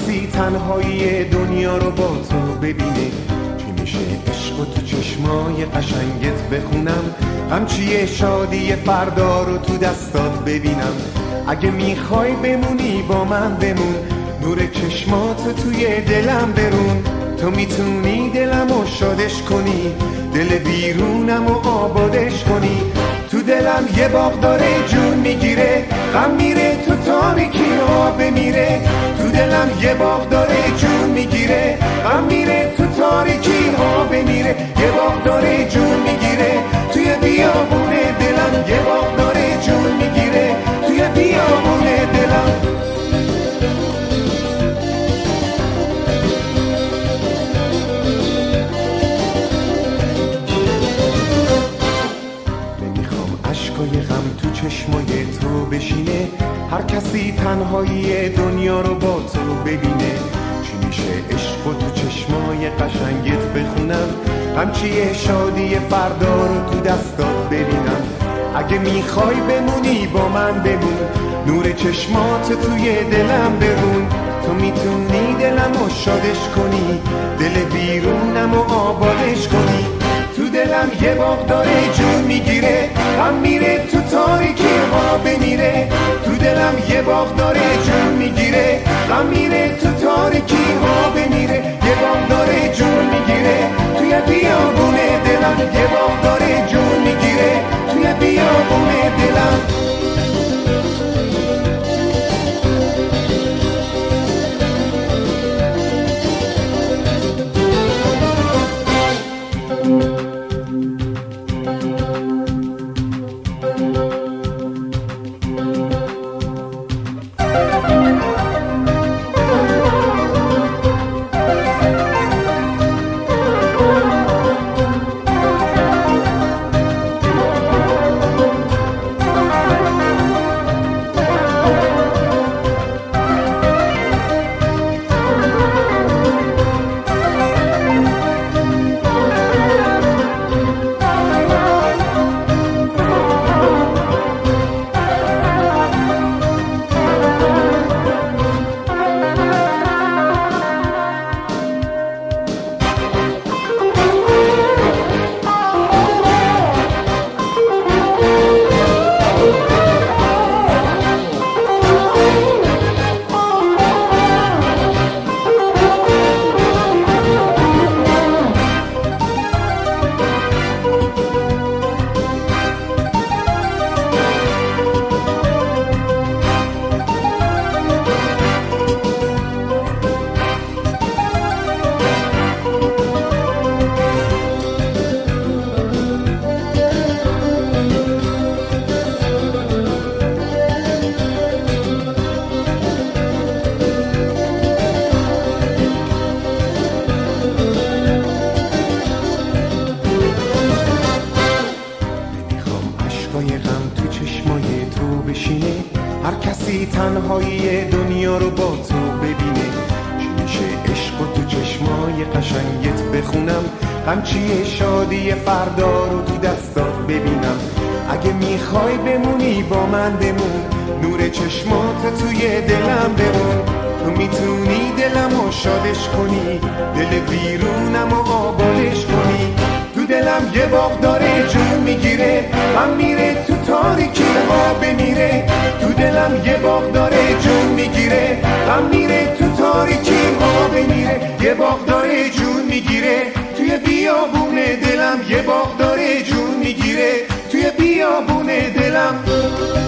کسی تنهایی دنیا رو با تو ببینه؟ چی میشه عشق و تو چشمای قشنگت بخونم؟ همچیه شادی فردا رو تو دستات ببینم. اگه میخوای بمونی با من بمون، نور چشماتو توی دلم برون. تو میتونی دلمو شادش کنی، دل بیرونمو آبادش کنی. تو دلم یه باغ داره جون میگیره، غم میره تو تاریکی ها بمیره. تو دلم یه باغ داره جون میگیره، غم میره تو تاریکی ها بمیره. یه باغ داره جون میگیره توی بیابون دلم، یه باغ داره جون میگیره توی بیابون دلم. اشکای غم تو چشمای تو بشینه، هر کسی تنهایی دنیا رو با تو ببینه. چی میشه عشق و تو چشمای قشنگت بخونم؟ همچیه شادی فردا رو تو دستات ببینم. اگه میخوای بمونی با من بمون، نور چشمات توی دلم برون. تو میتونی دلمو شادش کنی، دل بیرونمو آبادش کنی. تو دلم یه باغ داره جون میگیره، غم میره تو تاریکی ها بمیره. تو دلم یه باغ داره جون میگیره، غم میره تو تاریکی ها بمیره. یه باغ داره جون میگیره توی بیابون دلم، یه باغ داره جون میگیره توی بیابون دلم. هر کسی تنهایی دنیا رو با تو ببینه. چی میشه عشق و تو چشمای قشنگت بخونم؟ همچیه شادی فردا رو تو دستات ببینم. اگه میخوای بمونی با من بمون، نور چشمات توی دلم برون. تو میتونی دلمو شادش کنی، دل بیرونمو آبادش کنی. تو دلم یه باغ داره جون میگیره، غم میره تو تاریکی ها بمیره. تو دلم یه باغ داره جون میگیره، غم میره تو تاریکی ها بمیره. یه باغ داره جون میگیره توی بیابون دلم، یه باغ داره جون میگیره توی بیابون دلم.